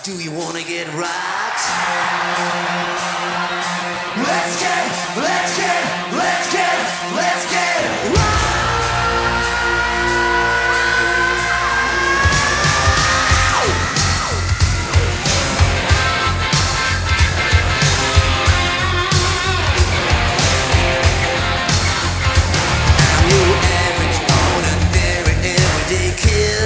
Do you wanna get rocked? Let's get rocked! I'm your average, ordinary, everyday kid.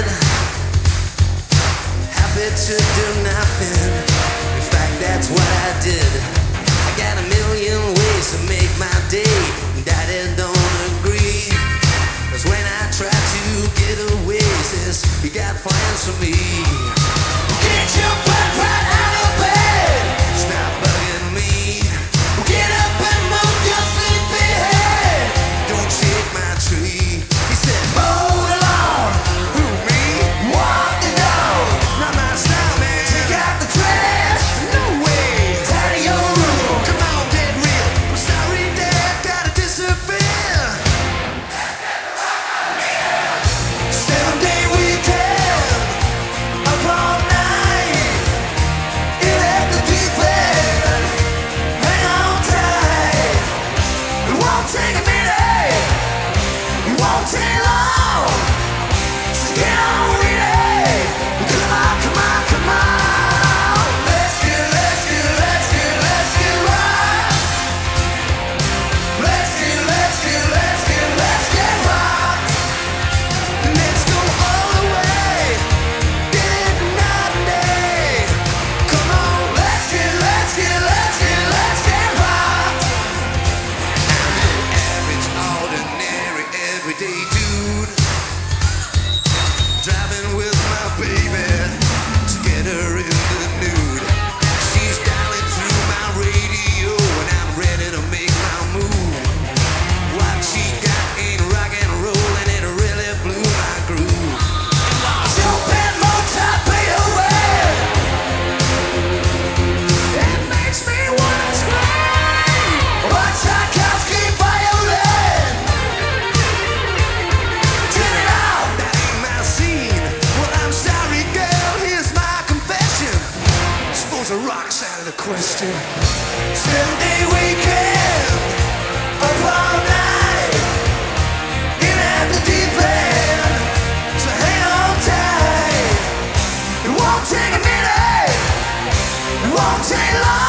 Happy to do nothing. In fact, that's what I did. I got a million ways to make my day. Daddy don't agree. 'Cause when I try to get away, says you got plans for me. Get your butt right out of bed. Stop bugging me. Get up and move your sleepy head. Don't shake my tree. He said, mow the lawn. Who, me? Walk the dog. Not my style, man. Take out the trash. No way. Tidy your room. Come on, get real. I'm sorry, Dad. Gotta disappear. 7-day weekend. Up all night. In at the deep end. Hang on tight. It won't take a minute. It won't take long. So get on with it. Come on, come on, come on. Let's get right. Let's get rocked. Let's go all the way. Get it night and day. Come on, let's get rocked. Average, ordinary, everyday dude. Driving with my baby to get her in the nude. She's dialing through my radio and I'm ready to make my move. What she got ain't rock and roll and it really blew my groove. Jumping more top away. It makes me wanna scream. But Tchaikovsky violin. Turn it off. That ain't my scene. Well, I'm sorry, girl. Here's my confession. Suppose a rock's out of the question. 7-day weekend. Up all night. In at the deep end. So hang on tight. It won't take a minute. It won't take long.